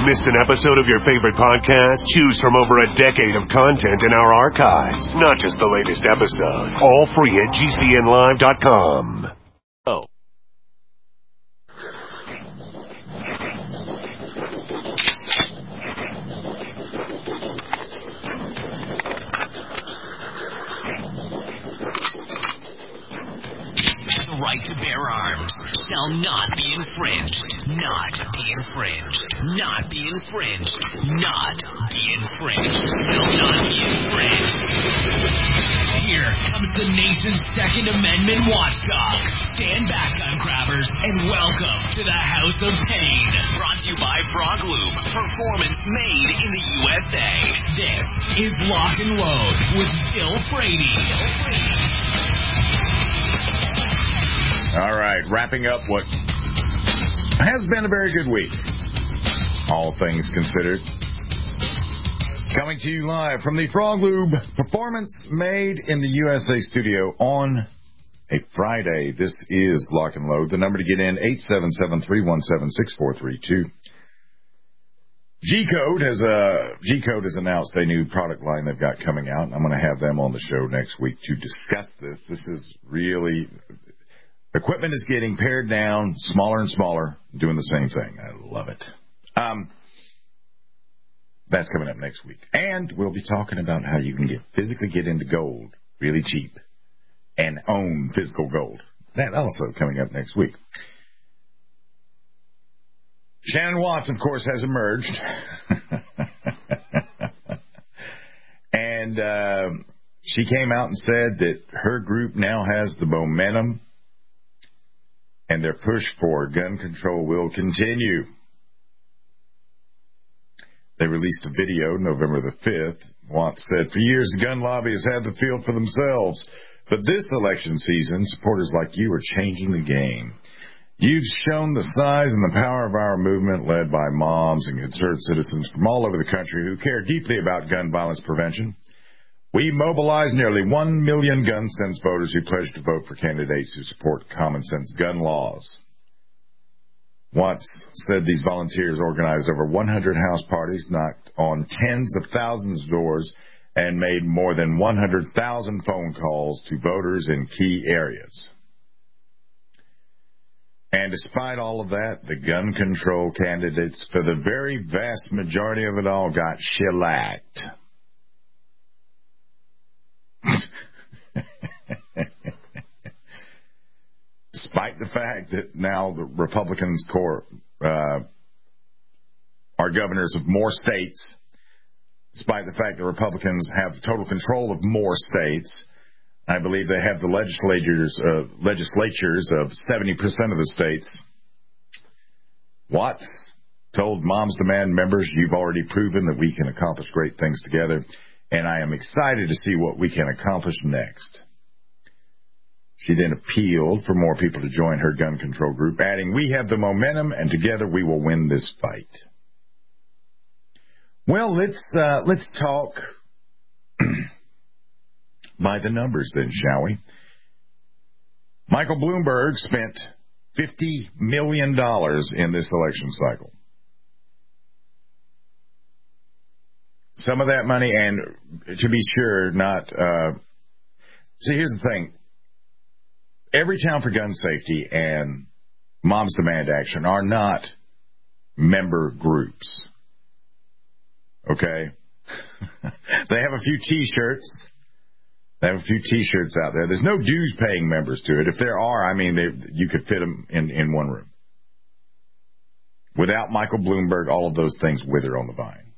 Missed an episode of your favorite podcast? Choose from over a decade of content in our archives, not just the latest episode. All free at GCNlive.com. Oh. Right to bear arms shall not be infringed. Not be infringed. Not be infringed. Not be infringed. Shall not be infringed. Here comes the nation's Second Amendment watchdog. Stand back, gun grabbers, and welcome to the House of Pain. Brought to you by Frog Lube. Performance made in the USA. This is Lock and Load with Bill Frady. All right, wrapping up what has been a very good week, all things considered. Coming to you live from the Frog Lube Performance Made in the USA studio on a Friday. This is Lock and Load. The number to get in, 877-317-6432. G-Code has announced a new product line they've got coming out, and I'm going to have them on the show next week to discuss this. This is really... Equipment is getting pared down, smaller and smaller, doing the same thing. I love it. That's coming up next week. And we'll be talking about how you can physically get into gold really cheap and own physical gold. That also coming up next week. Shannon Watts, of course, has emerged. And she came out and said that her group now has the momentum and their push for gun control will continue. They released a video November the 5th. Watts said, "For years, the gun lobby has had the field for themselves. But this election season, supporters like you are changing the game. You've shown the size and the power of our movement, led by moms and concerned citizens from all over the country who care deeply about gun violence prevention. We mobilized nearly 1 million gun sense voters who pledged to vote for candidates who support common sense gun laws." Watts said these volunteers organized over 100 house parties, knocked on tens of thousands of doors, and made more than 100,000 phone calls to voters in key areas. And despite all of that, the gun control candidates, for the very vast majority of it all, got shellacked. Despite the fact that now the Republicans are governors of more states, despite the fact that Republicans have total control of more states, I believe they have the legislatures of 70% of the states. Watts told Moms Demand members, "You've already proven that we can accomplish great things together, and I am excited to see what we can accomplish next." She then appealed for more people to join her gun control group, adding, "We have the momentum, and together we will win this fight." Well, let's talk by the numbers then, shall we? Michael Bloomberg spent $50 million in this election cycle. Some of that money, and to be sure, not... see, here's the thing. Every Town for Gun Safety and Moms Demand Action are not member groups. Okay? They have a few T-shirts. They have a few T-shirts out there. There's no dues-paying members to it. If there are, I mean, you could fit them in one room. Without Michael Bloomberg, all of those things wither on the vine.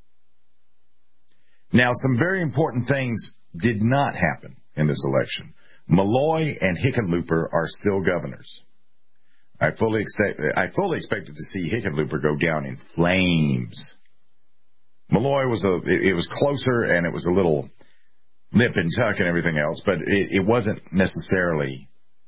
Now, some very important things did not happen in this election. Malloy and Hickenlooper are still governors. I fully expected to see Hickenlooper go down in flames. Malloy was it was closer, and it was a little nip and tuck and everything else, but it wasn't necessarily.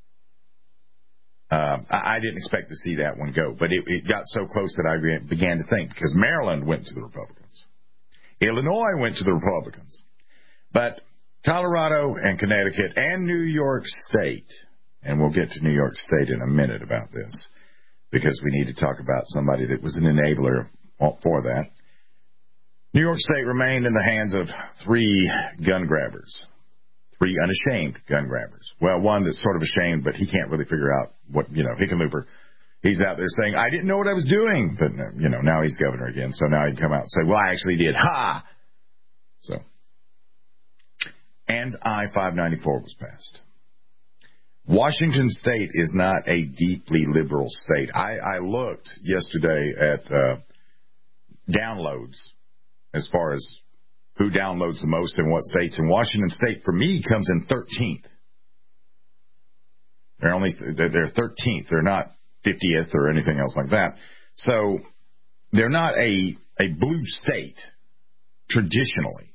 I didn't expect to see that one go, but it got so close that I began to think, because Maryland went to the Republicans, Illinois went to the Republicans, but Colorado and Connecticut and New York State, and we'll get to New York State in a minute about this, because we need to talk about somebody that was an enabler for that. New York State remained in the hands of 3 gun grabbers, 3 unashamed gun grabbers. Well, one that's sort of ashamed, but he can't really figure out what, Hickenlooper. He's out there saying, I didn't know what I was doing. But, now he's governor again. So now he can come out and say, well, I actually did. Ha! So. And I-594 was passed. Washington State is not a deeply liberal state. I looked yesterday at downloads as far as who downloads the most in what states. And Washington State, for me, comes in 13th. They're 13th. They're not 50th or anything else like that. So they're not a blue state traditionally.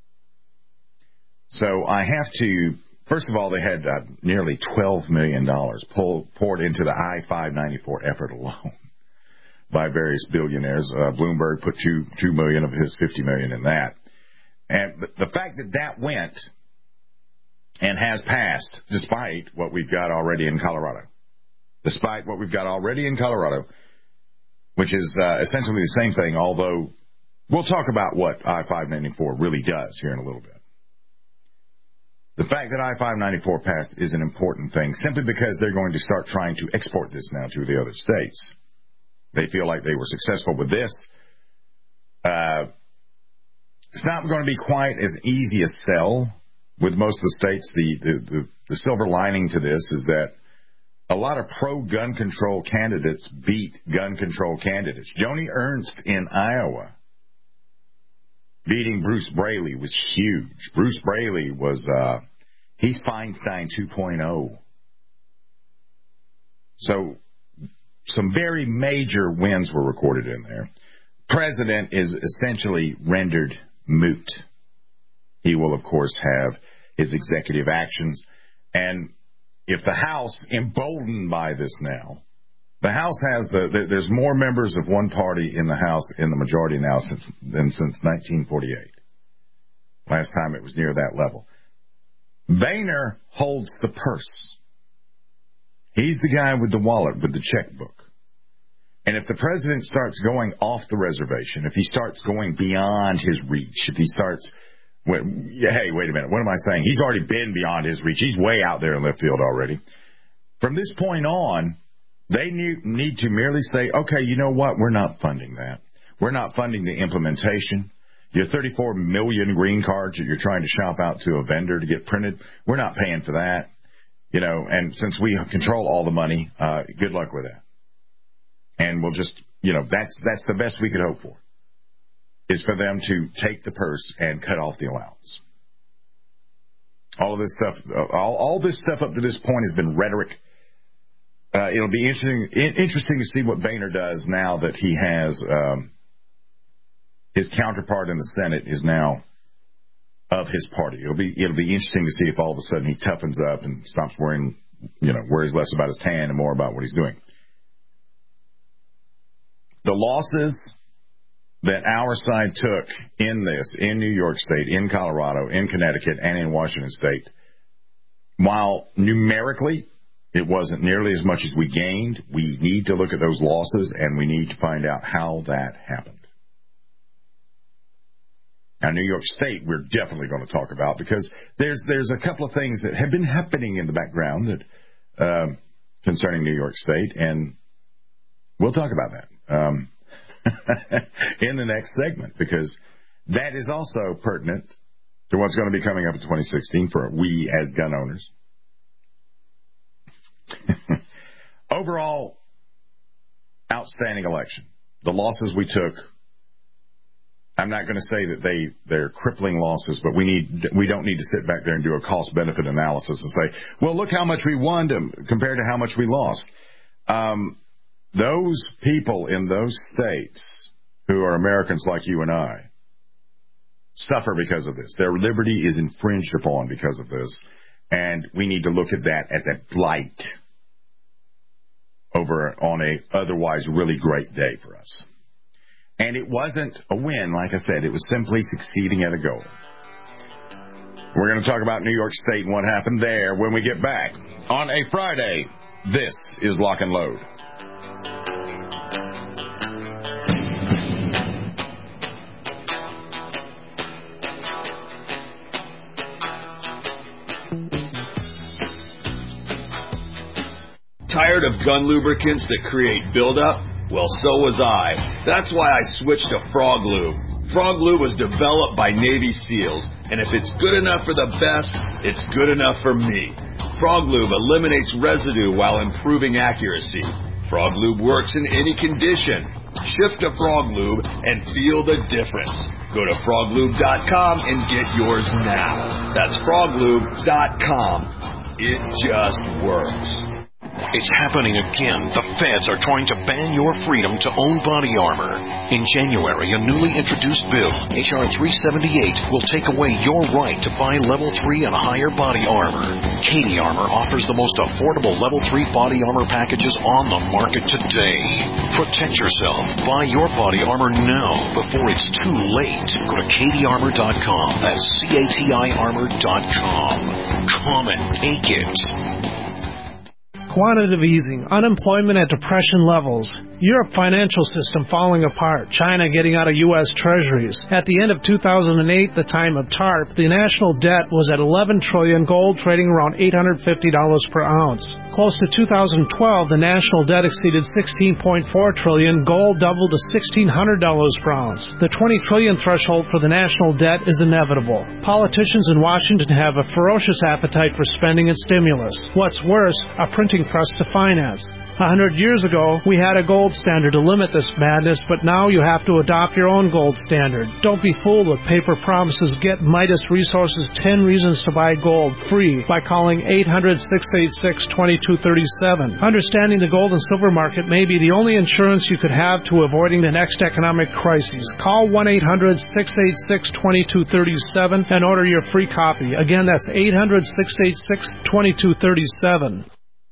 So I have to, first of all, they had nearly $12 million poured into the I-594 effort alone by various billionaires. Bloomberg put $2 million of his $50 million in that. And the fact that went and has passed despite what we've got already in Colorado. Despite what we've got already in Colorado, which is essentially the same thing, although we'll talk about what I-594 really does here in a little bit. The fact that I-594 passed is an important thing simply because they're going to start trying to export this now to the other states. They feel like they were successful with this. It's not going to be quite as easy a sell with most of the states. The silver lining to this is that a lot of pro-gun control candidates beat gun control candidates. Joni Ernst in Iowa beating Bruce Braley was huge. Bruce Braley was, he's Feinstein 2.0. So some very major wins were recorded in there. President is essentially rendered moot. He will, of course, have his executive actions. And if the House, emboldened by this now, the House has there's more members of one party in the House in the majority now than since 1948. Last time it was near that level. Boehner holds the purse. He's the guy with the wallet, with the checkbook. And if the president starts going off the reservation, if he starts going beyond his reach, if he starts, hey, wait a minute, what am I saying? He's already been beyond his reach. He's way out there in left field already. From this point on, they need to merely say, okay, you know what? We're not funding that. We're not funding the implementation. Your 34 million green cards that you're trying to shop out to a vendor to get printed, we're not paying for that. And since we control all the money, good luck with that. And we'll just, that's the best we could hope for, is for them to take the purse and cut off the allowance. All of this stuff, all this stuff up to this point has been rhetoric. It'll be interesting to see what Boehner does now that he has his counterpart in the Senate is now of his party. It'll be interesting to see if all of a sudden he toughens up and stops worrying, worries less about his tan and more about what he's doing. The losses that our side took in New York State, in Colorado, in Connecticut, and in Washington State, while numerically it wasn't nearly as much as we gained, we need to look at those losses and we need to find out how that happened. Now, New York State, we're definitely going to talk about because there's a couple of things that have been happening in the background that concerning New York State, and we'll talk about that in the next segment because that is also pertinent to what's going to be coming up in 2016 for we as gun owners. Overall, outstanding election. The losses we took, I'm not going to say that they're crippling losses, but we don't need to sit back there and do a cost-benefit analysis and say, well, look how much we won compared to how much we lost. Those people in those states who are Americans like you and I suffer because of this. Their liberty is infringed upon because of this, and we need to look at that as a blight on a otherwise really great day for us. And it wasn't a win, like I said. It was simply succeeding at a goal. We're going to talk about New York State and what happened there when we get back on a Friday. This is Lock and Load. Tired of gun lubricants that create buildup? Well, so was I. That's why I switched to Frog Lube. Frog Lube was developed by Navy SEALs, and if it's good enough for the best, it's good enough for me. Frog Lube eliminates residue while improving accuracy. Frog Lube works in any condition. Shift to Frog Lube and feel the difference. Go to froglube.com and get yours now. That's froglube.com. It just works. It's happening again. The feds are trying to ban your freedom to own body armor. In January, a newly introduced bill, H.R. 378, will take away your right to buy Level 3 and higher body armor. Katie Armor offers the most affordable Level 3 body armor packages on the market today. Protect yourself. Buy your body armor now before it's too late. Go to katiearmor.com. That's CATIarmor.com. Come and take it. Quantitative easing, unemployment at depression levels, Europe financial system falling apart, China getting out of U.S. treasuries. At the end of 2008, the time of TARP, the national debt was at $11 trillion, gold trading around $850 per ounce. Close to 2012, the national debt exceeded $16.4 trillion, gold doubled to $1,600 per ounce. The $20 trillion threshold for the national debt is inevitable. Politicians in Washington have a ferocious appetite for spending and stimulus. What's worse, a printing press to finance. 100 years ago, we had a gold standard to limit this madness, but now you have to adopt your own gold standard. Don't be fooled with paper promises. Get Midas Resources 10 Reasons to Buy Gold free by calling 800-686-2237. Understanding the gold and silver market may be the only insurance you could have to avoiding the next economic crisis. Call 1-800-686-2237 and order your free copy. Again, that's 800-686-2237.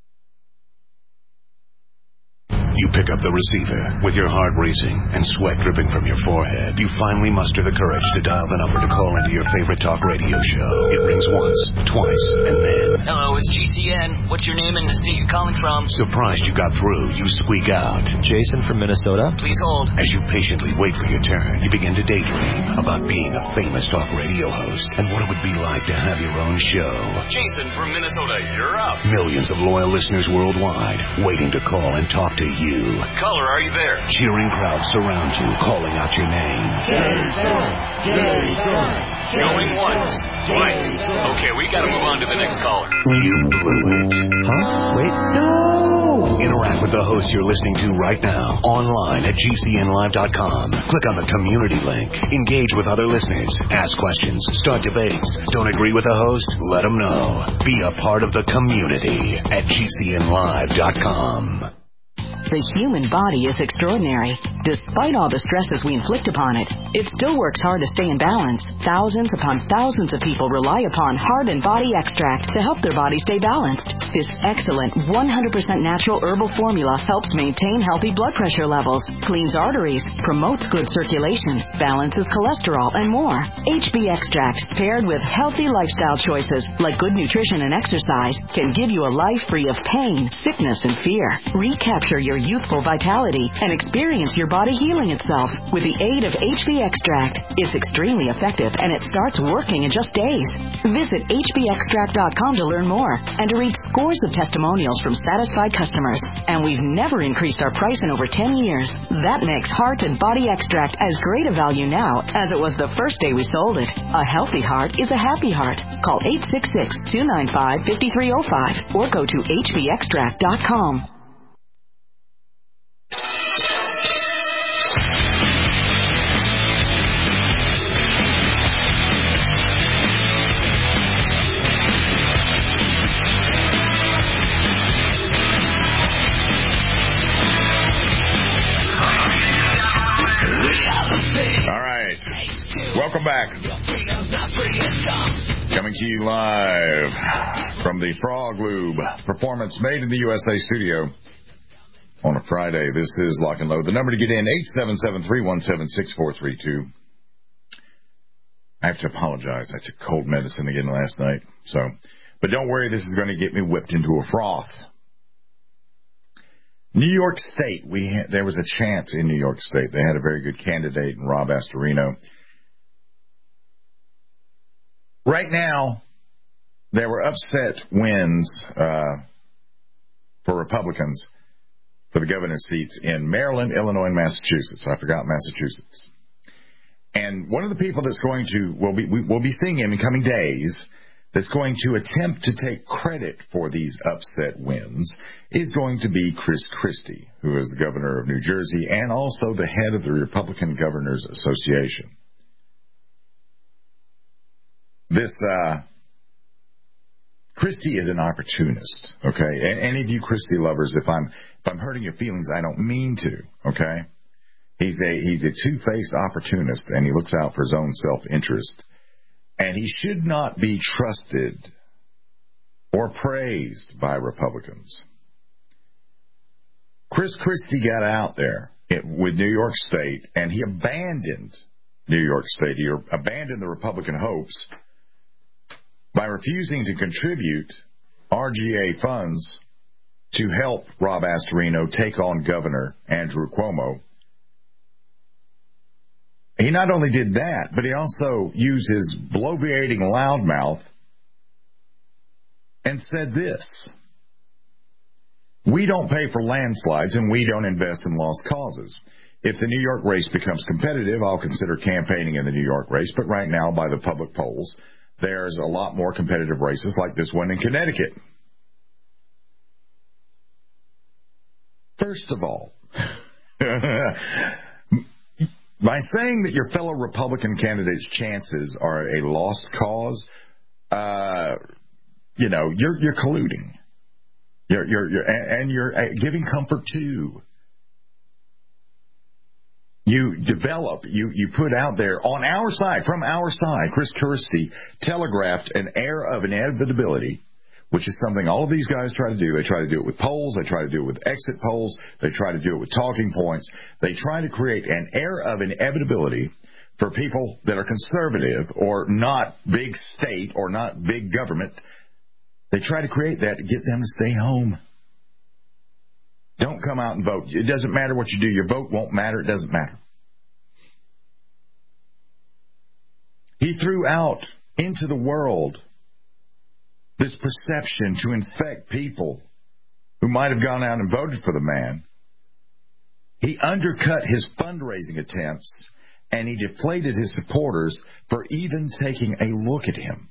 You pick up the receiver with your heart racing and sweat dripping from your forehead. You finally muster the courage to dial the number to call into your favorite talk radio show. It rings once, twice, and then... Hello, it's GCN. What's your name and the state you're calling from? Surprised you got through, you squeak out. Jason from Minnesota. Please hold. As you patiently wait for your turn, you begin to daydream about being a famous talk radio host and what it would be like to have your own show. Jason from Minnesota, you're up. Millions of loyal listeners worldwide waiting to call and talk to you. Caller, are you there? Cheering crowds surround you, calling out your name. Jason! Jason! Going once, twice. Okay, we gotta move on to the next caller. You blew it. Huh? Wait. No! Interact with the host you're listening to right now, online at GCNlive.com. Click on the community link. Engage with other listeners. Ask questions. Start debates. Don't agree with the host? Let them know. Be a part of the community at GCNlive.com. The human body is extraordinary. Despite all the stresses we inflict upon it, it still works hard to stay in balance. Thousands upon thousands of people rely upon Heart and Body Extract to help their body stay balanced. This excellent 100% natural herbal formula helps maintain healthy blood pressure levels, cleans arteries, promotes good circulation, balances cholesterol, and more. HB Extract, paired with healthy lifestyle choices like good nutrition and exercise, can give you a life free of pain, sickness, and fear. Recapture your youthful vitality and experience your body healing itself with the aid of HB Extract. It's extremely effective and it starts working in just days. Visit hbextract.com to learn more and to read scores of testimonials from satisfied customers. And we've never increased our price in over 10 years. That makes Heart and Body Extract as great a value now as it was the first day we sold it. A healthy heart is a happy heart. Call 866-295-5305 or go to hbextract.com. Welcome back. Coming to you live from the Frog Lube Performance Made in the USA studio on a Friday. This is Lock and Load. The number to get in, 877-317-6432. I have to apologize. I took cold medicine again last night. But don't worry, this is going to get me whipped into a froth. New York State, there was a chance in New York State. They had a very good candidate in Rob Astorino. Right now, there were upset wins for Republicans for the governor's seats in Maryland, Illinois, and Massachusetts. I forgot Massachusetts. And one of the people that's going to, we'll be seeing him in coming days, that's going to attempt to take credit for these upset wins is going to be Chris Christie, who is the governor of New Jersey and also the head of the Republican Governors Association. This Christie is an opportunist, okay? And any of you Christie lovers, if I'm hurting your feelings, I don't mean to, okay? He's a two-faced opportunist, and he looks out for his own self-interest. And he should not be trusted or praised by Republicans. Chris Christie got out there with New York State, and he abandoned New York State. He abandoned the Republican hopes by refusing to contribute RGA funds to help Rob Astorino take on Governor Andrew Cuomo. He not only did that, but he also used his bloviating loudmouth and said this: we don't pay for landslides and we don't invest in lost causes. If the New York race becomes competitive, I'll consider campaigning in the New York race, but right now, by the public polls, there's a lot more competitive races like this one in Connecticut. First of all, by saying that your fellow Republican candidates' chances are a lost cause, you're colluding. You're giving comfort too. You put out there on our side, from our side, Chris Christie telegraphed an air of inevitability, which is something all of these guys try to do. They try to do it with polls. They try to do it with exit polls. They try to do it with talking points. They try to create an air of inevitability for people that are conservative or not big state or not big government. They try to create that to get them to stay home. Don't come out and vote. It doesn't matter what you do. Your vote won't matter. It doesn't matter. He threw out into the world this perception to infect people who might have gone out and voted for the man. He undercut his fundraising attempts, and he deflated his supporters for even taking a look at him.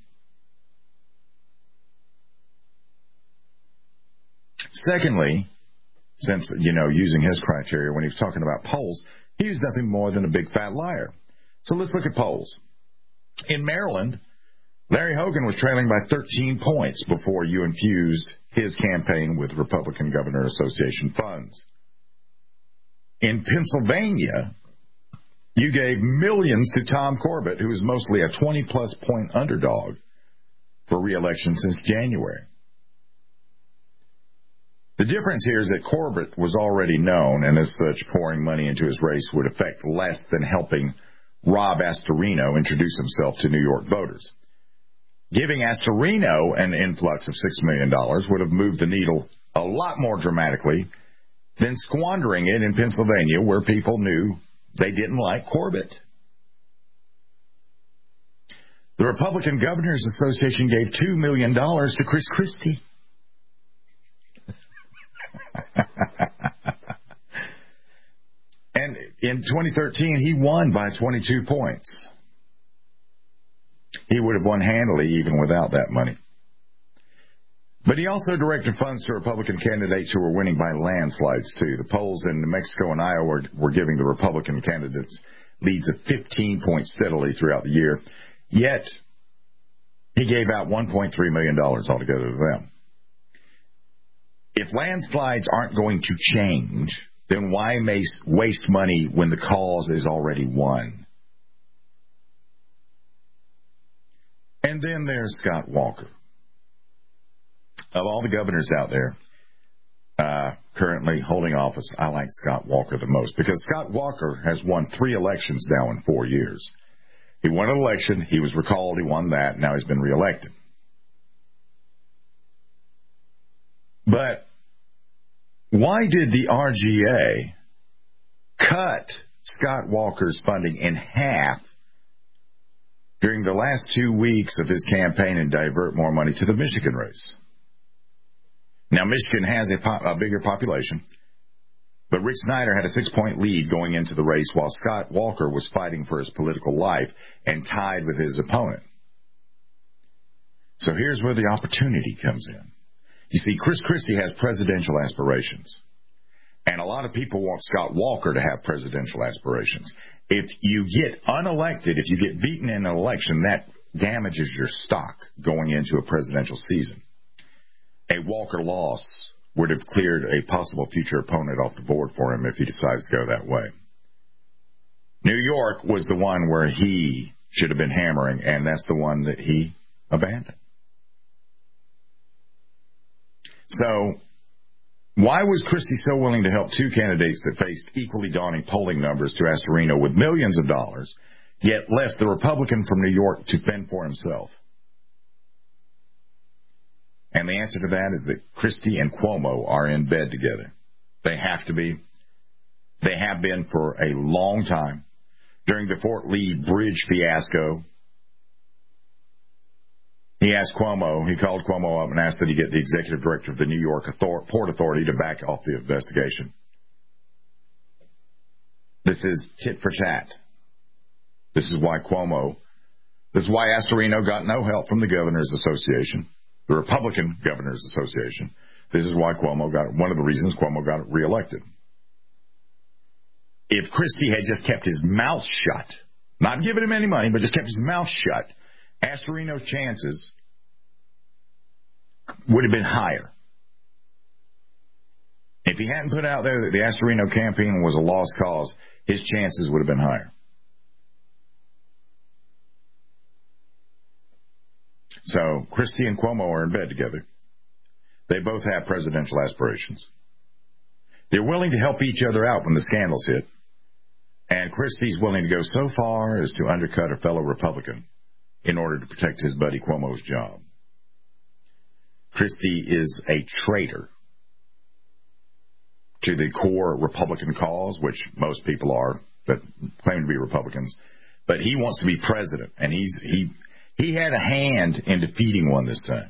Secondly, since, using his criteria when he was talking about polls, he was nothing more than a big fat liar. So let's look at polls. In Maryland, Larry Hogan was trailing by 13 points before you infused his campaign with Republican Governor Association funds. In Pennsylvania, you gave millions to Tom Corbett, who is mostly a 20-plus point underdog for re-election since January. The difference here is that Corbett was already known, and as such, pouring money into his race would affect less than helping Rob Astorino introduce himself to New York voters. Giving Astorino an influx of $6 million would have moved the needle a lot more dramatically than squandering it in Pennsylvania, where people knew they didn't like Corbett. The Republican Governors Association gave $2 million to Chris Christie. And in 2013, he won by 22 points. He would have won handily even without that money. But he also directed funds to Republican candidates who were winning by landslides, too. The polls in New Mexico and Iowa were giving the Republican candidates leads of 15 points steadily throughout the year. Yet, he gave out $1.3 million altogether to them. If landslides aren't going to change, then why waste money when the cause is already won? And then there's Scott Walker. Of all the governors out there currently holding office, I like Scott Walker the most because Scott Walker has won 3 elections now in 4 years. He won an election, he was recalled, he won that, now he's been reelected. But why did the RGA cut Scott Walker's funding in half during the last 2 weeks of his campaign and divert more money to the Michigan race? Now, Michigan has a bigger population, but Rick Snyder had a 6-point lead going into the race while Scott Walker was fighting for his political life and tied with his opponent. So here's where the opportunity comes in. You see, Chris Christie has presidential aspirations, and a lot of people want Scott Walker to have presidential aspirations. If you get unelected, if you get beaten in an election, that damages your stock going into a presidential season. A Walker loss would have cleared a possible future opponent off the board for him if he decides to go that way. New York was the one where he should have been hammering, and that's the one that he abandoned. So, why was Christie so willing to help two candidates that faced equally daunting polling numbers to Astorino with millions of dollars, yet left the Republican from New York to fend for himself? And the answer to that is that Christie and Cuomo are in bed together. They have to be. They have been for a long time. During the Fort Lee Bridge fiasco, he called Cuomo up and asked that he get the executive director of the New York Port Authority to back off the investigation. This is tit for tat. This is why Astorino got no help from the Governors Association, the Republican Governors Association. This is why one of the reasons Cuomo got reelected. If Christie had just kept his mouth shut, not giving him any money, but just kept his mouth shut, Astorino's chances would have been higher. If he hadn't put out there that the Astorino campaign was a lost cause, his chances would have been higher. So, Christie and Cuomo are in bed together. They both have presidential aspirations. They're willing to help each other out when the scandals hit. And Christie's willing to go so far as to undercut a fellow Republican in order to protect his buddy Cuomo's job. Christie is a traitor to the core Republican cause, which most people are that claim to be Republicans. But he wants to be president, and he had a hand in defeating one this time.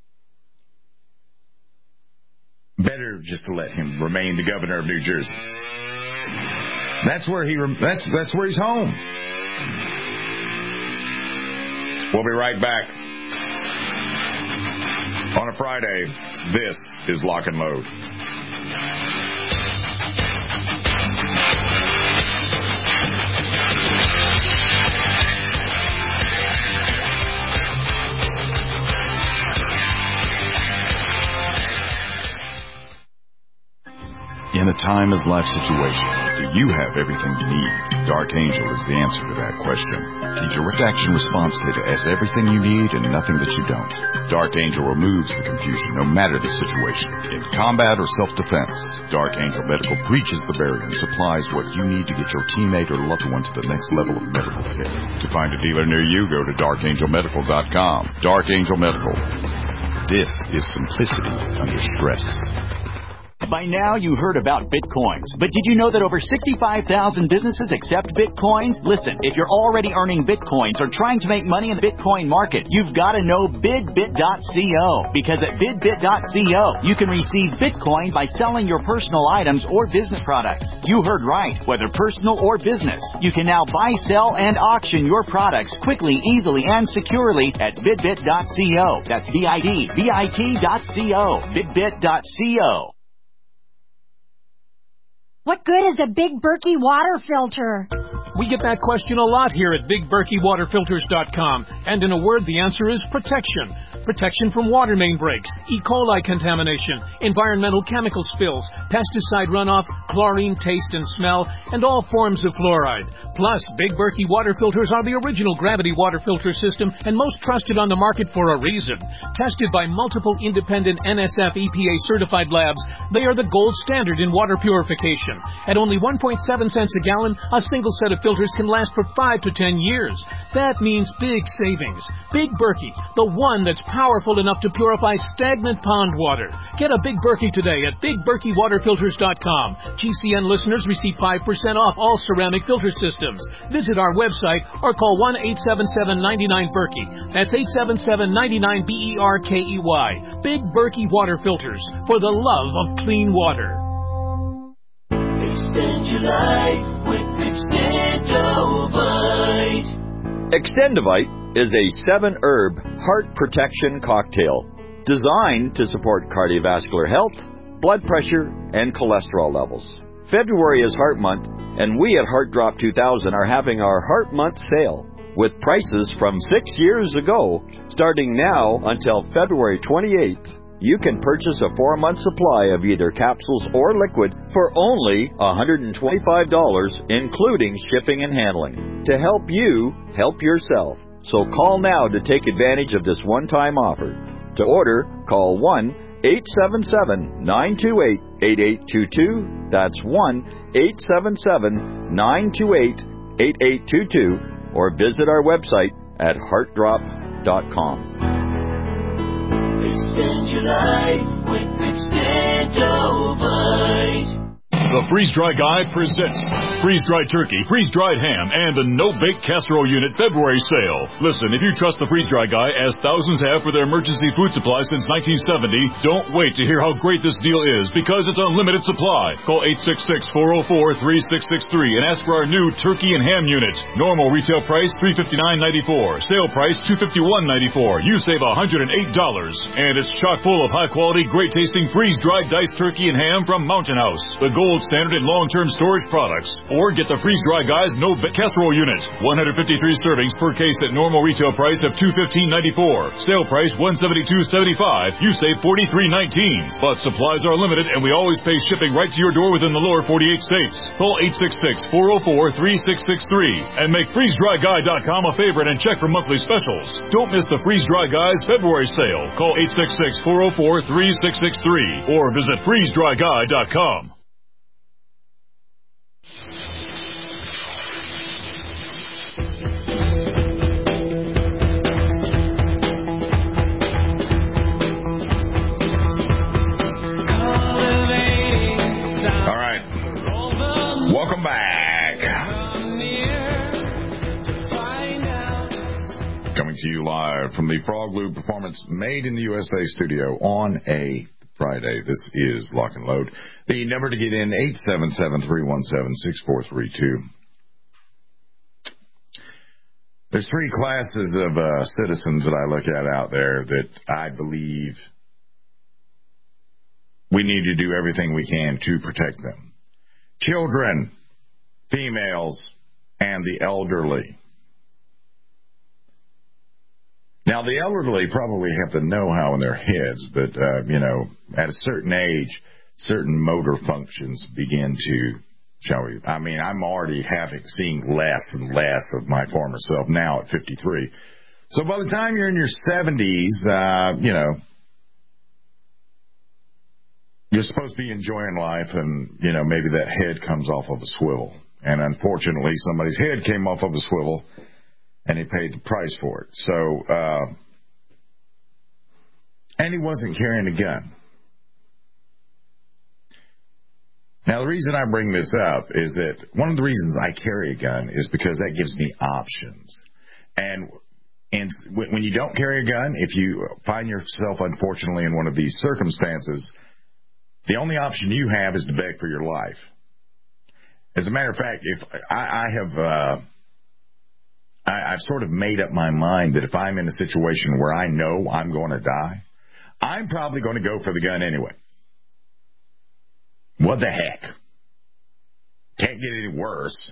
Better just to let him remain the governor of New Jersey. That's where he's home. We'll be right back. On a Friday, this is Lock and Load. In a timeless-life situation, do you have everything you need? Dark Angel is the answer to that question. The Direct Action Response Kit has everything you need and nothing that you don't. Dark Angel removes the confusion, no matter the situation. In combat or self-defense, Dark Angel Medical breaches the barrier and supplies what you need to get your teammate or loved one to the next level of medical care. To find a dealer near you, go to darkangelmedical.com. Dark Angel Medical. This is simplicity under stress. By now, you heard about Bitcoins. But did you know that over 65,000 businesses accept Bitcoins? Listen, if you're already earning Bitcoins or trying to make money in the Bitcoin market, you've got to know BidBit.co. Because at BidBit.co, you can receive Bitcoin by selling your personal items or business products. You heard right. Whether personal or business, you can now buy, sell, and auction your products quickly, easily, and securely at BidBit.co. That's BidBit.co. BidBit.co. What good is a Big Berkey water filter? We get that question a lot here at BigBerkeyWaterFilters.com. And in a word, the answer is protection. Protection from water main breaks, E. coli contamination, environmental chemical spills, pesticide runoff, chlorine taste and smell, and all forms of fluoride. Plus, Big Berkey water filters are the original gravity water filter system and most trusted on the market for a reason. Tested by multiple independent NSF EPA certified labs, they are the gold standard in water purification. gallon. At only 1.7 cents a gallon, a single set of filters can last for 5 to 10 years. That means big savings. Big Berkey, the one that's powerful enough to purify stagnant pond water. Get a Big Berkey today at BigBerkeyWaterFilters.com. GCN listeners receive 5% off all ceramic filter systems. Visit our website or call 1-877-99-BERKEY. That's 877-99-BERKEY. Big Berkey Water Filters, for the love of clean water. Extend your life with Extendovite. Extendovite is a 7-herb heart protection cocktail designed to support cardiovascular health, blood pressure, and cholesterol levels. February is Heart Month, and we at Heart Drop 2000 are having our Heart Month sale with prices from 6 years ago. Starting now until February 28th, you can purchase a 4-month supply of either capsules or liquid for only $125, including shipping and handling, to help you help yourself. So call now to take advantage of this one-time offer. To order, call 1-877-928-8822. That's 1-877-928-8822. Or visit our website at heartdrop.com. Extend your life with Extendovite. The Freeze-Dry Guy presents freeze-dried turkey, freeze-dried ham, and the no-bake casserole unit February sale. Listen, if you trust the Freeze-Dry Guy, as thousands have for their emergency food supply since 1970, don't wait to hear how great this deal is, because it's unlimited supply. Call 866-404-3663 and ask for our new turkey and ham unit. Normal retail price $359.94. Sale price $251.94. You save $108. And it's chock full of high-quality, great-tasting freeze-dried diced turkey and ham from Mountain House, the gold standard in long-term storage products. Or get the Freeze-Dry Guy's no-bake casserole unit. 153 servings per case at normal retail price of $215.94. Sale price $172.75. You save $43.19. But supplies are limited, and we always pay shipping right to your door within the lower 48 states. Call 866-404-3663 and make FreezeDryGuy.com a favorite and check for monthly specials. Don't miss the Freeze-Dry Guy's February sale. Call 866-404-3663 or visit FreezeDryGuy.com. Welcome back. Coming to you live from the Frog Lube Performance Made in the USA studio on a Friday. This is Lock and Load. The number to get in, 877-317-6432. There's 3 classes of citizens that I look at out there that I believe we need to do everything we can to protect them. Children, females, and the elderly. Now, the elderly probably have the know-how in their heads, but, at a certain age, certain motor functions begin to, I'm already seeing less and less of my former self now at 53. So by the time you're in your 70s, you're supposed to be enjoying life, and, maybe that head comes off of a swivel. And unfortunately, somebody's head came off of a swivel, and he paid the price for it. So, and he wasn't carrying a gun. Now, the reason I bring this up is that one of the reasons I carry a gun is because that gives me options. And when you don't carry a gun, if you find yourself, unfortunately, in one of these circumstances, the only option you have is to beg for your life. As a matter of fact, if I've sort of made up my mind that if I'm in a situation where I know I'm going to die, I'm probably going to go for the gun anyway. What the heck? Can't get any worse.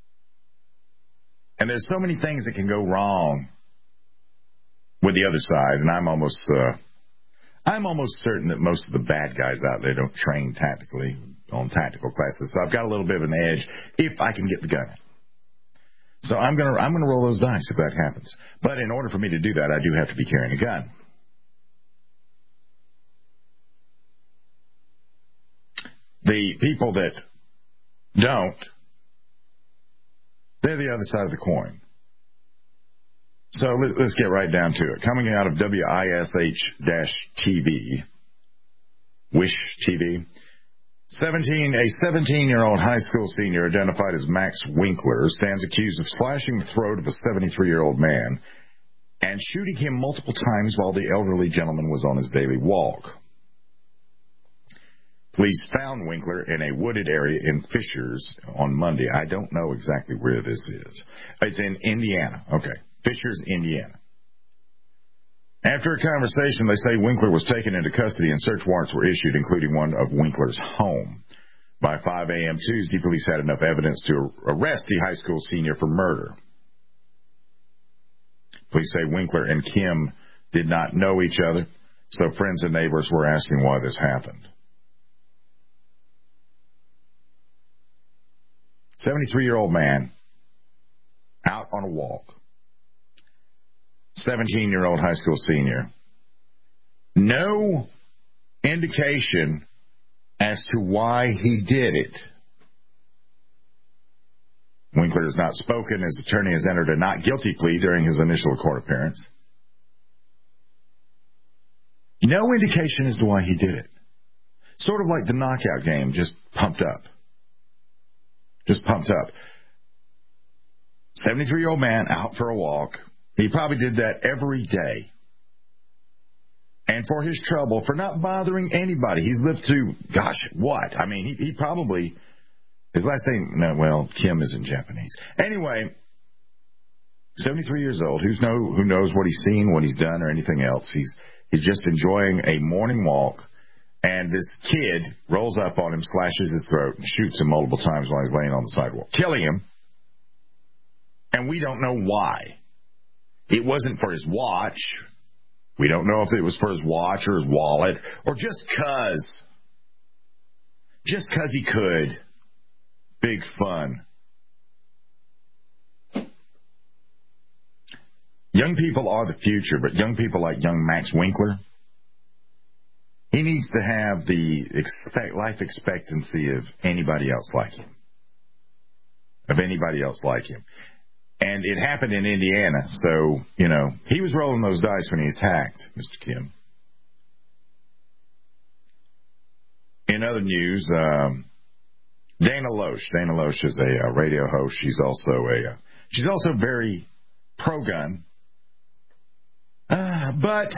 And there's so many things that can go wrong with the other side, and I'm almost certain that most of the bad guys out there don't train tactically on tactical classes. So I've got a little bit of an edge if I can get the gun. So I'm gonna roll those dice if that happens. But in order for me to do that, I do have to be carrying a gun. The people that don't, they're the other side of the coin. So let's get right down to it. Coming out of WISH-TV, WISH TV, a 17-year-old high school senior identified as Max Winkler stands accused of slashing the throat of a 73-year-old man and shooting him multiple times while the elderly gentleman was on his daily walk. Police found Winkler in a wooded area in Fishers on Monday. I don't know exactly where this is. It's in Indiana. Okay. Fishers, Indiana. After a conversation, they say Winkler was taken into custody and search warrants were issued, including one of Winkler's home. By 5 a.m. Tuesday, police had enough evidence to arrest the high school senior for murder. Police say Winkler and Kim did not know each other, so friends and neighbors were asking why this happened. 73-year-old man out on a walk. 17-year-old high school senior. No indication as to why he did it. Winkler has not spoken. His attorney has entered a not guilty plea during his initial court appearance. No indication as to why he did it. Sort of like the knockout game, just pumped up. Just pumped up. 73-year-old man out for a walk. He probably did that every day. And for his trouble, for not bothering anybody, he's lived through, gosh, what? I mean, he probably, his last name, no, well, Kim isn't Japanese. Anyway, 73 years old, who knows what he's seen, what he's done, or anything else. He's just enjoying a morning walk, and this kid rolls up on him, slashes his throat, and shoots him multiple times while he's laying on the sidewalk, killing him. And we don't know why. It wasn't for his watch. We don't know if it was for his watch or his wallet, or just 'cause. Just 'cause he could. Big fun. Young people are the future, but young people like young Max Winkler, he needs to have the life expectancy of anybody else like him. Of anybody else like him. And it happened in Indiana, so, he was rolling those dice when he attacked Mr. Kim. In other news, Dana Loesch. Dana Loesch is a radio host. She's also very pro-gun. But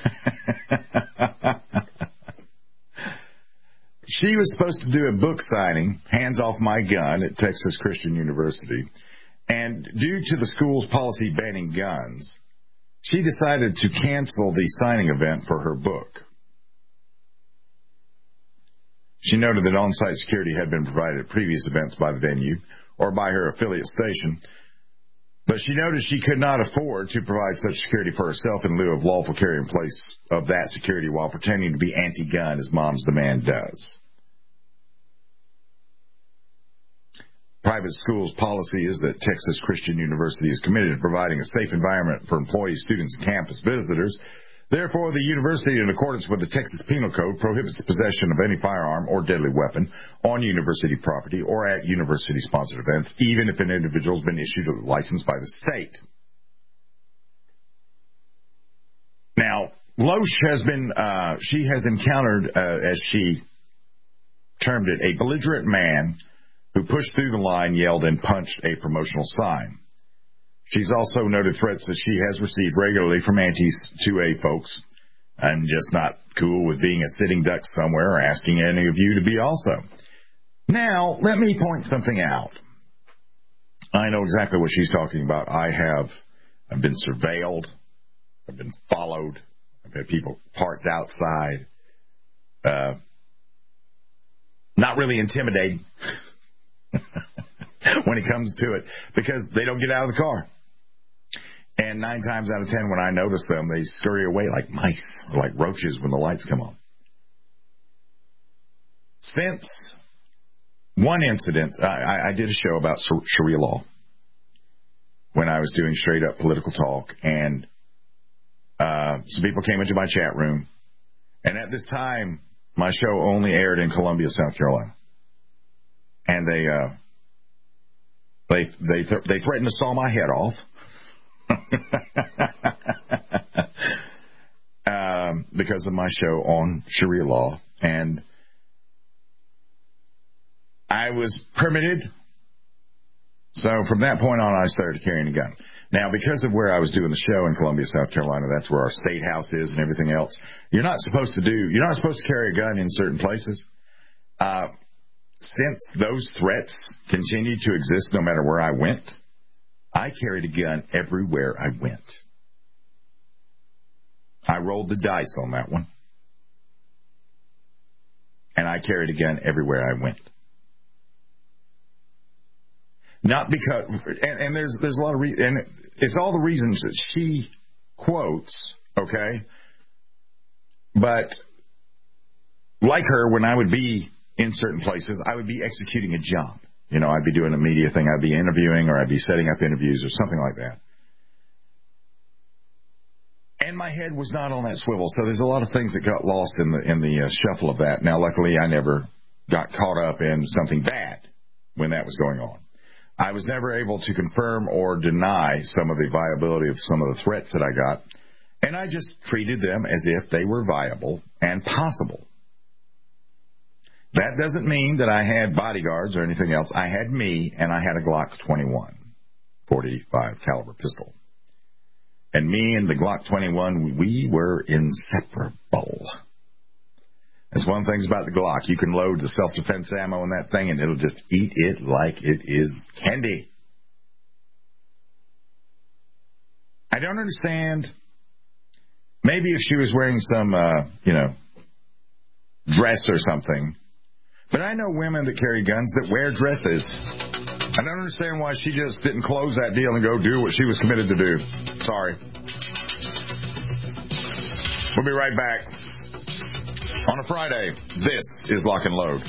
she was supposed to do a book signing, Hands Off My Gun, at Texas Christian University. And due to the school's policy banning guns, she decided to cancel the signing event for her book. She noted that on-site security had been provided at previous events by the venue or by her affiliate station, but she noted she could not afford to provide such security for herself in lieu of lawful carry in place of that security while pretending to be anti-gun as Mom's Demand does. Private schools' policy is that Texas Christian University is committed to providing a safe environment for employees, students, and campus visitors. Therefore, the university, in accordance with the Texas Penal Code, prohibits possession of any firearm or deadly weapon on university property or at university-sponsored events, even if an individual has been issued a license by the state. Now, Loesch has encountered, as she termed it, a belligerent man who pushed through the line, yelled, and punched a promotional sign. She's also noted threats that she has received regularly from anti-2A folks. I'm just not cool with being a sitting duck somewhere or asking any of you to be also. Now, let me point something out. I know exactly what she's talking about. I've been surveilled. I've been followed. I've had people parked outside. Not really intimidating. When it comes to it, because they don't get out of the car. And 9 times out of 10, when I notice them, they scurry away like mice, or like roaches when the lights come on. Since one incident, I did a show about Sharia law when I was doing straight up political talk, and some people came into my chat room, and at this time, my show only aired in Columbia, South Carolina. and they threatened to saw my head off. Because of my show on Sharia law, and I was permitted. So from that point on, I started carrying a gun. Now, because of where I was doing the show in Columbia, South Carolina, that's where our state house is and everything else. You're not supposed to carry a gun in certain places. Since those threats continued to exist no matter where I went, I carried a gun everywhere I went. I rolled the dice on that one. And I carried a gun everywhere I went. Not because, and there's a lot of reasons, and it's all the reasons that she quotes, okay? But like her, when I would be in certain places, I would be executing a job. You know, I'd be doing a media thing, I'd be interviewing, or I'd be setting up interviews or something like that. And my head was not on that swivel, so there's a lot of things that got lost in the shuffle of that. Now, luckily, I never got caught up in something bad when that was going on. I was never able to confirm or deny some of the viability of some of the threats that I got, and I just treated them as if they were viable and possible. That doesn't mean that I had bodyguards or anything else. I had me, and I had a Glock 21, .45 caliber pistol. And me and the Glock 21, we were inseparable. That's one of the things about the Glock. You can load the self-defense ammo in that thing, and it'll just eat it like it is candy. I don't understand. Maybe if she was wearing some, dress or something. But I know women that carry guns that wear dresses. I don't understand why she just didn't close that deal and go do what she was committed to do. Sorry. We'll be right back. On a Friday, this is Lock and Load.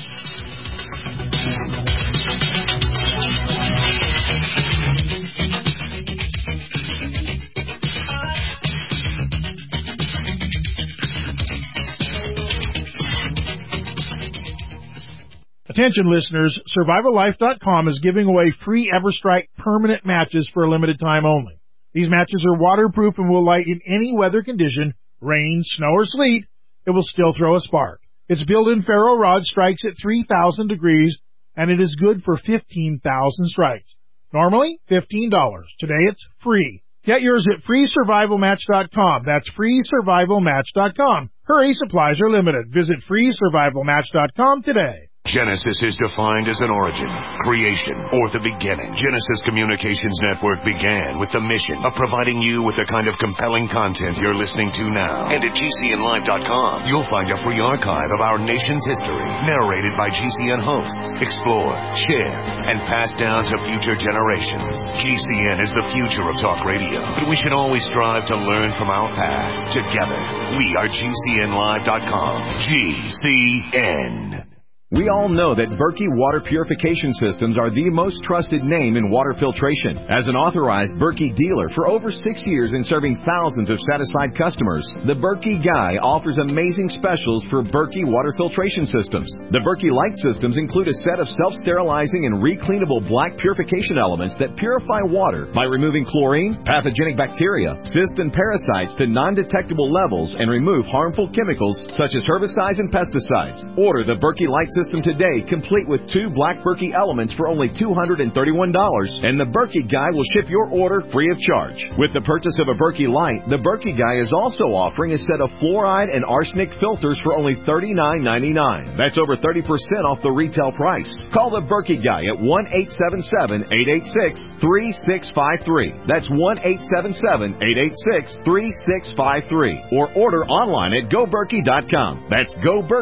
Attention listeners, SurvivalLife.com is giving away free EverStrike permanent matches for a limited time only. These matches are waterproof and will light in any weather condition, rain, snow, or sleet. It will still throw a spark. Its built-in ferro rod strikes at 3,000 degrees, and it is good for 15,000 strikes. Normally, $15. Today it's free. Get yours at freesurvivalmatch.com. That's freesurvivalmatch.com. Hurry, supplies are limited. Visit freesurvivalmatch.com today. Genesis is defined as an origin, creation, or the beginning. Genesis Communications Network began with the mission of providing you with the kind of compelling content you're listening to now. And at GCNlive.com, you'll find a free archive of our nation's history, narrated by GCN hosts, explored, shared, and passed down to future generations. GCN is the future of talk radio, but we should always strive to learn from our past. Together, we are GCNlive.com. GCN. We all know that Berkey Water Purification Systems are the most trusted name in water filtration. As an authorized Berkey dealer for over 6 years and serving thousands of satisfied customers, the Berkey Guy offers amazing specials for Berkey Water Filtration Systems. The Berkey Light Systems include a set of self-sterilizing and recleanable black purification elements that purify water by removing chlorine, pathogenic bacteria, cysts, and parasites to non-detectable levels and remove harmful chemicals such as herbicides and pesticides. Order the Berkey Light System today, complete with 2 black Berkey elements for only $231, and the Berkey Guy will ship your order free of charge. With the purchase of a Berkey Light, the Berkey Guy is also offering a set of fluoride and arsenic filters for only $39.99. That's over 30% off the retail price. Call the Berkey Guy at 1-877-886-3653. That's 1-877-886-3653. Or order online at GoBerkey.com. That's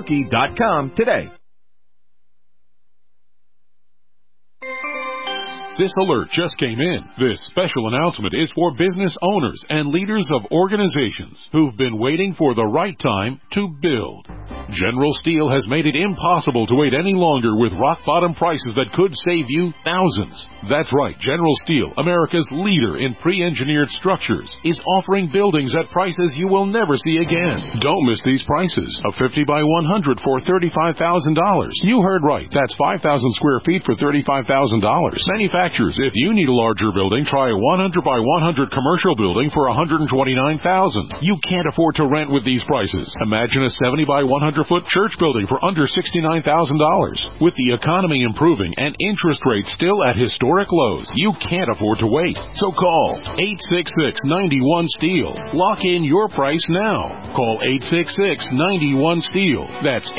GoBerkey.com today. This alert just came in. This special announcement is for business owners and leaders of organizations who've been waiting for the right time to build. General Steel has made it impossible to wait any longer with rock-bottom prices that could save you thousands. That's right, General Steel, America's leader in pre-engineered structures, is offering buildings at prices you will never see again. Don't miss these prices. A 50 by 100 for $35,000. You heard right. That's 5,000 square feet for $35,000. Manufacturers, if you need a larger building, try a 100 by 100 commercial building for $129,000. You can't afford to rent with these prices. Imagine a 70 by 100-foot church building for under $69,000. With the economy improving and interest rates still at historic lows, you can't afford to wait. So call 866-91-STEEL. Lock in your price now. Call 866-91-STEEL. That's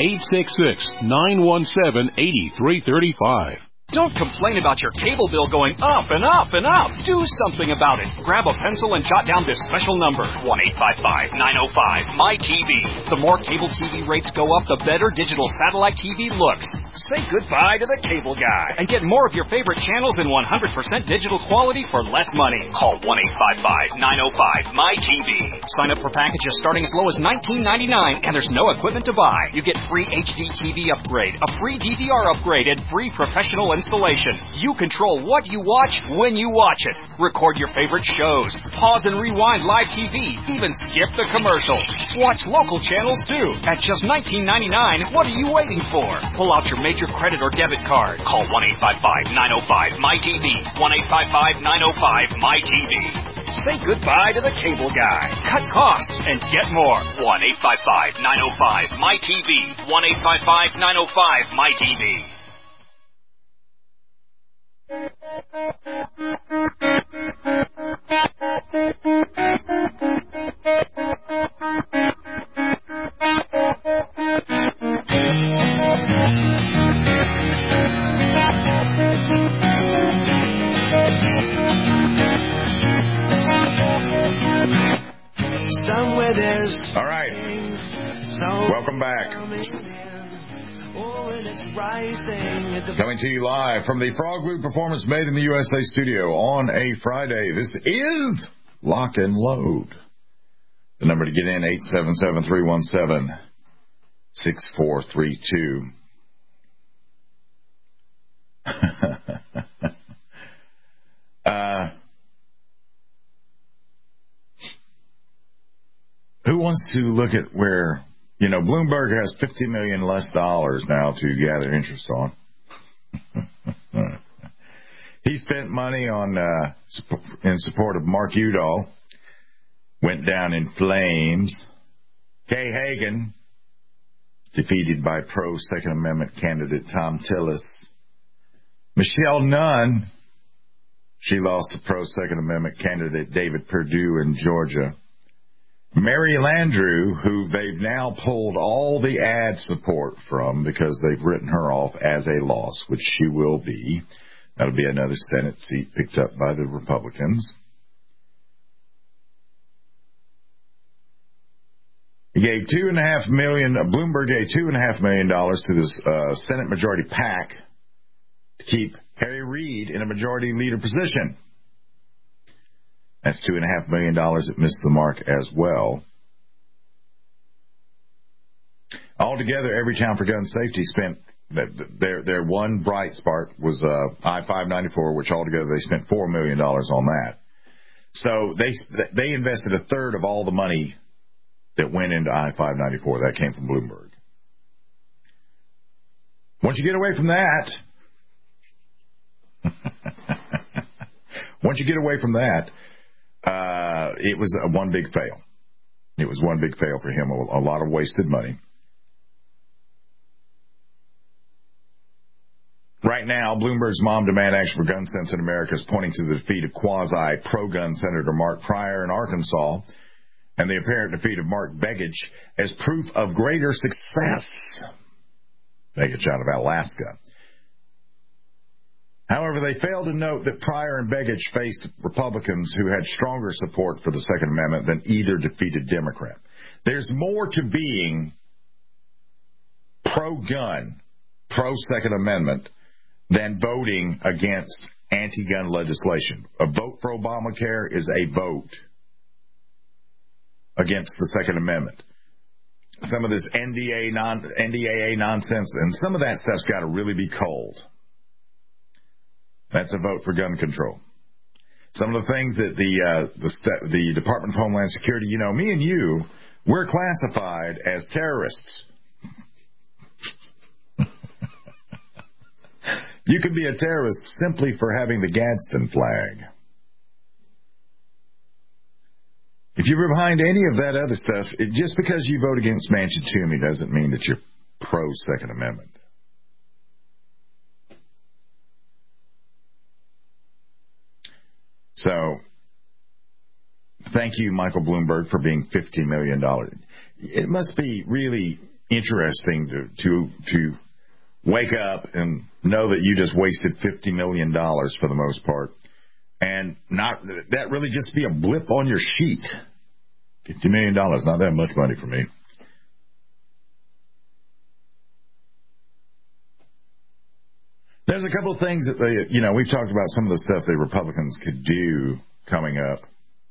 866-917-8335. Don't complain about your cable bill going up and up and up. Do something about it. Grab a pencil and jot down this special number, 1-855-905-MY-TV. The more cable TV rates go up, the better digital satellite TV looks. Say goodbye to the cable guy and get more of your favorite channels in 100% digital quality for less money. Call 1-855-905-MY-TV. Sign up for packages starting as low as $19.99, and there's no equipment to buy. You get free HD TV upgrade, a free DVR upgrade, and free professional installation. You control what you watch when you watch it. Record your favorite shows. Pause and rewind live TV. Even skip the commercials. Watch local channels too. At just $19.99, what are you waiting for? Pull out your major credit or debit card. Call 1-855-905-MY-TV. 1-855-905-MY-TV. Say goodbye to the cable guy. Cut costs and get more. 1-855-905-MY-TV. 1-855-905-MY-TV. All right. Welcome back. Coming to you live from the Frog Loop Performance Made in the USA studio on a Friday. This is Lock and Load. The number to get in, 877-317-6432. Who wants to look at where, Bloomberg has $50 million less dollars now to gather interest on. He spent money on in support of Mark Udall. Went down in flames. Kay Hagan, defeated by pro-Second Amendment candidate Tom Tillis. Michelle Nunn, she lost to pro-Second Amendment candidate David Perdue in Georgia. Mary Landrieu, who they've now pulled all the ad support from because they've written her off as a loss, which she will be. That'll be another Senate seat picked up by the Republicans. He gave Bloomberg gave $2.5 million to this Senate Majority PAC to keep Harry Reid in a majority leader position. That's $2.5 million that missed the mark as well. Altogether, Everytown for Gun Safety spent their one bright spark was I-594, which altogether they spent $4 million on that. So they invested a third of all the money that went into I-594. That came from Bloomberg. Once you get away from that, it was one big fail. It was one big fail for him, a lot of wasted money. Right now, Bloomberg's Mom Demand Action for Gun Sense in America is pointing to the defeat of quasi-pro-gun Senator Mark Pryor in Arkansas and the apparent defeat of Mark Begich as proof of greater success. Begich out of Alaska. However, they failed to note that Pryor and Begich faced Republicans who had stronger support for the Second Amendment than either defeated Democrat. There's more to being pro-gun, pro-Second Amendment than voting against anti-gun legislation. A vote for Obamacare is a vote against the Second Amendment. Some of this NDAA nonsense, and some of that stuff's got to really be cold. That's a vote for gun control. Some of the things that the Department of Homeland Security, me and you, we're classified as terrorists. You can be a terrorist simply for having the Gadsden flag. If you're behind any of that other stuff, just because you vote against Manchin Toomey doesn't mean that you're pro-Second Amendment. So, thank you, Michael Bloomberg, for being $50 million. It must be really interesting to wake up and know that you just wasted $50 million for the most part, and not that really just be a blip on your sheet. $50 million, not that much money for me. There's a couple of things that we've talked about some of the stuff that Republicans could do coming up.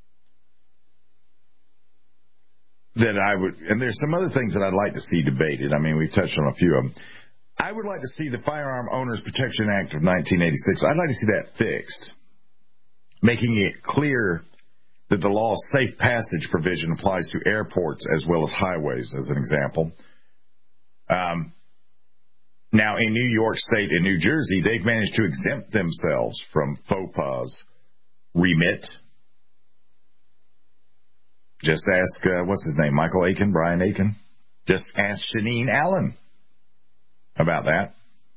And there's some other things that I'd like to see debated. I mean, we've touched on a few of them. I would like to see the Firearm Owners Protection Act of 1986. I'd like to see that fixed, making it clear that the law's safe passage provision applies to airports as well as highways, as an example. Now, in New York State and New Jersey, they've managed to exempt themselves from FOPA's remit. Just ask, what's his name, Brian Aiken? Just ask Shaneen Allen about that.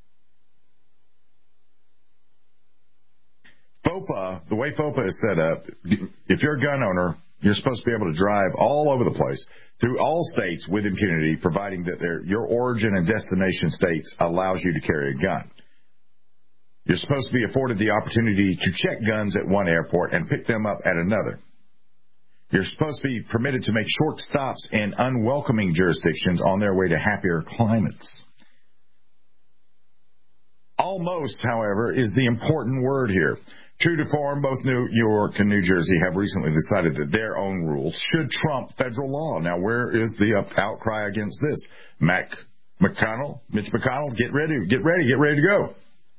FOPA, the way FOPA is set up, if you're a gun owner, you're supposed to be able to drive all over the place through all states with impunity, providing that your origin and destination states allows you to carry a gun. You're supposed to be afforded the opportunity to check guns at one airport and pick them up at another. You're supposed to be permitted to make short stops in unwelcoming jurisdictions on their way to happier climates. Almost, however, is the important word here. True to form, both New York and New Jersey have recently decided that their own rules should trump federal law. Now, where is the outcry against this? Mitch McConnell, get ready to go.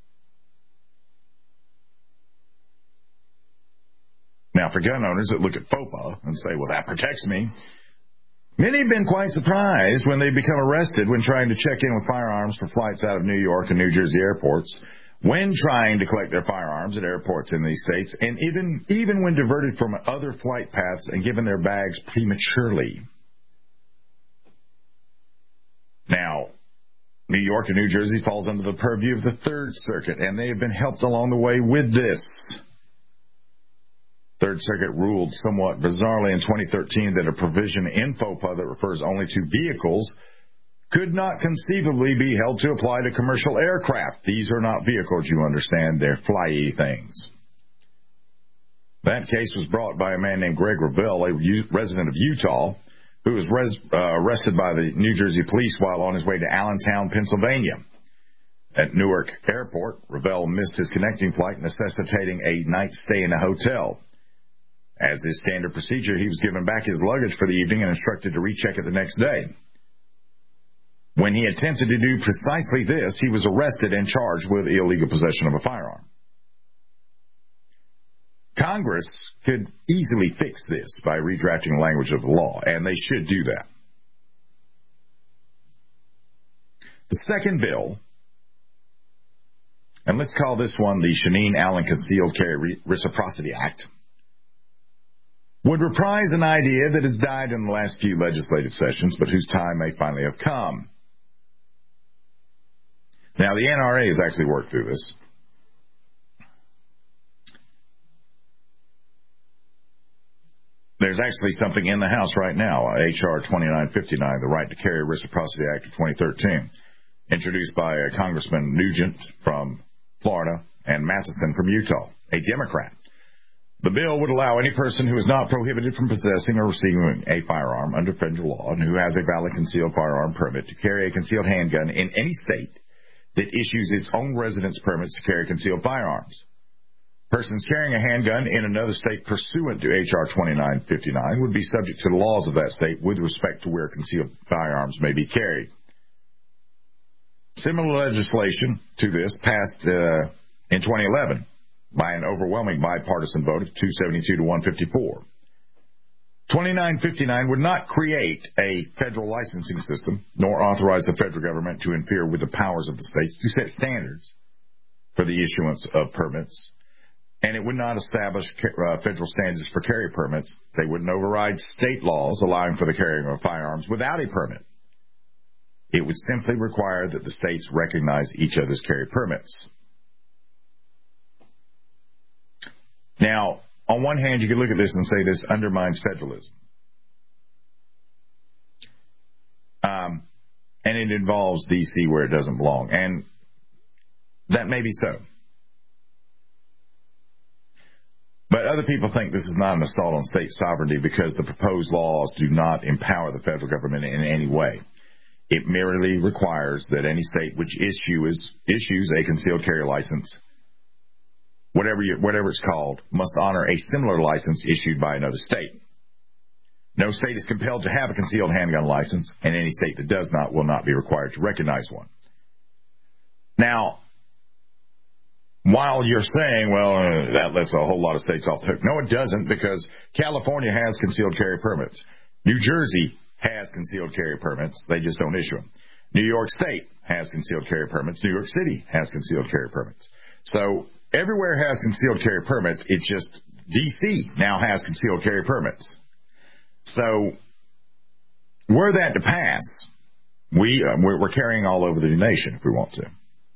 Now, for gun owners that look at FOPA and say, well, that protects me, many have been quite surprised when they become arrested when trying to check in with firearms for flights out of New York and New Jersey airports, when trying to collect their firearms at airports in these states, and even when diverted from other flight paths and given their bags prematurely. Now, New York and New Jersey falls under the purview of the Third Circuit, and they have been helped along the way with this. Third Circuit ruled somewhat bizarrely in 2013 that a provision in FOPA that refers only to vehicles could not conceivably be held to apply to commercial aircraft. These are not vehicles, you understand. They're flyy things. That case was brought by a man named Greg Revelle, a resident of Utah, who was arrested by the New Jersey police while on his way to Allentown, Pennsylvania. At Newark Airport, Revelle missed his connecting flight, necessitating a night stay in a hotel. As is standard procedure, he was given back his luggage for the evening and instructed to recheck it the next day. When he attempted to do precisely this, he was arrested and charged with illegal possession of a firearm. Congress could easily fix this by redrafting the language of the law, and they should do that. The second bill, and let's call this one the Shaneen Allen Concealed Carry Reciprocity Act, would reprise an idea that has died in the last few legislative sessions, but whose time may finally have come. Now, the NRA has actually worked through this. There's actually something in the House right now, H.R. 2959, the Right to Carry Reciprocity Act of 2013, introduced by Congressman Nugent from Florida and Matheson from Utah, a Democrat. The bill would allow any person who is not prohibited from possessing or receiving a firearm under federal law and who has a valid concealed firearm permit to carry a concealed handgun in any state that issues its own residence permits to carry concealed firearms. Persons carrying a handgun in another state pursuant to H.R. 2959 would be subject to the laws of that state with respect to where concealed firearms may be carried. Similar legislation to this passed in 2011 by an overwhelming bipartisan vote of 272 to 154. 2959 would not create a federal licensing system, nor authorize the federal government to interfere with the powers of the states to set standards for the issuance of permits. And it would not establish federal standards for carry permits. They wouldn't override state laws allowing for the carrying of firearms without a permit. It would simply require that the states recognize each other's carry permits. Now, on one hand, you could look at this and say this undermines federalism. And it involves D.C. where it doesn't belong. And that may be so. But other people think this is not an assault on state sovereignty because the proposed laws do not empower the federal government in any way. It merely requires that any state which issues a concealed carry license, whatever it's called, must honor a similar license issued by another state. No state is compelled to have a concealed handgun license, and any state that does not will not be required to recognize one. Now, while you're saying, well, that lets a whole lot of states off the hook. No, it doesn't, because California has concealed carry permits. New Jersey has concealed carry permits. They just don't issue them. New York State has concealed carry permits. New York City has concealed carry permits. So everywhere has concealed carry permits. It's just D.C. now has concealed carry permits. So were that to pass, we're carrying all over the nation if we want to.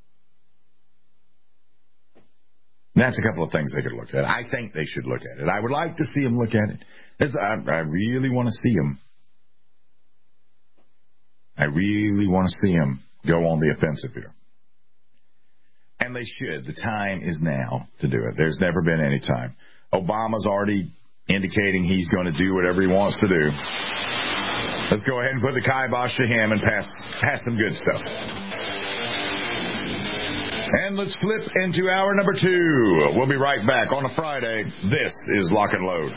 That's a couple of things they could look at. I think they should look at it. I would like to see them look at it. I really want to see them. I really want to see them go on the offensive here. And they should. The time is now to do it. There's never been any time. Obama's already indicating he's going to do whatever he wants to do. Let's go ahead and put the kibosh to him and pass some good stuff. And let's flip into hour number 2. We'll be right back on a Friday. This is Lock and Load.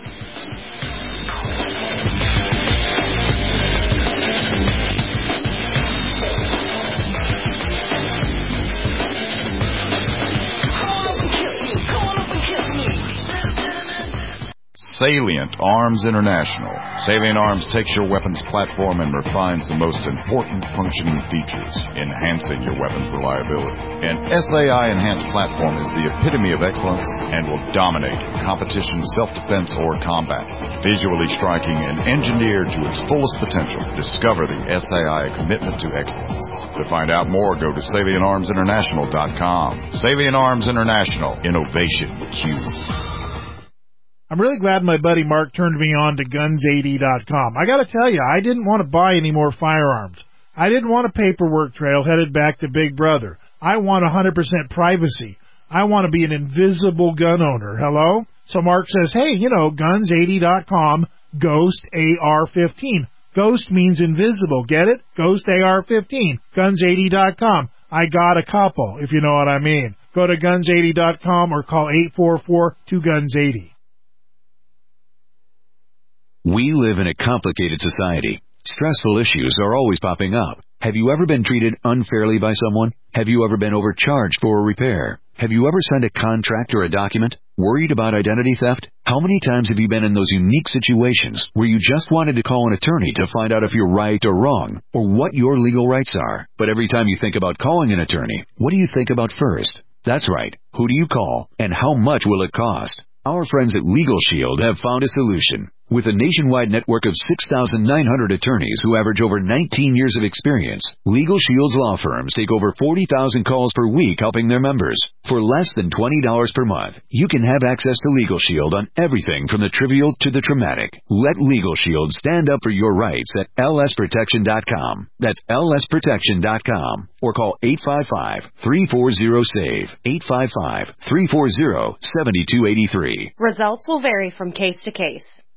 Salient Arms International. Salient Arms takes your weapons platform and refines the most important functioning features, enhancing your weapon's reliability. An SAI enhanced platform is the epitome of excellence and will dominate competition, self-defense, or combat. Visually striking and engineered to its fullest potential, discover the SAI commitment to excellence. To find out more, go to SalientArmsInternational.com. Salient Arms International. Innovation Q. I'm really glad my buddy Mark turned me on to Guns80.com. I got to tell you, I didn't want to buy any more firearms. I didn't want a paperwork trail headed back to Big Brother. I want 100% privacy. I want to be an invisible gun owner. Hello? So Mark says, hey, Guns80.com, Ghost AR-15. Ghost means invisible. Get it? Ghost AR-15. Guns80.com. I got a couple, if you know what I mean. Go to Guns80.com or call 844-2GUNS80. We live in a complicated society. Stressful issues are always popping up. Have you ever been treated unfairly by someone? Have you ever been overcharged for a repair? Have you ever signed a contract or a document? Worried about identity theft? How many times have you been in those unique situations where you just wanted to call an attorney to find out if you're right or wrong, or what your legal rights are? But every time you think about calling an attorney, what do you think about first? That's right. Who do you call, and how much will it cost? Our friends at Legal Shield have found a solution. With a nationwide network of 6,900 attorneys who average over 19 years of experience, Legal Shield's law firms take over 40,000 calls per week helping their members. For less than $20 per month, you can have access to Legal Shield on everything from the trivial to the traumatic. Let Legal Shield stand up for your rights at lsprotection.com. That's lsprotection.com. Or call 855-340-SAVE. 855-340-7283. Results will vary from case to case.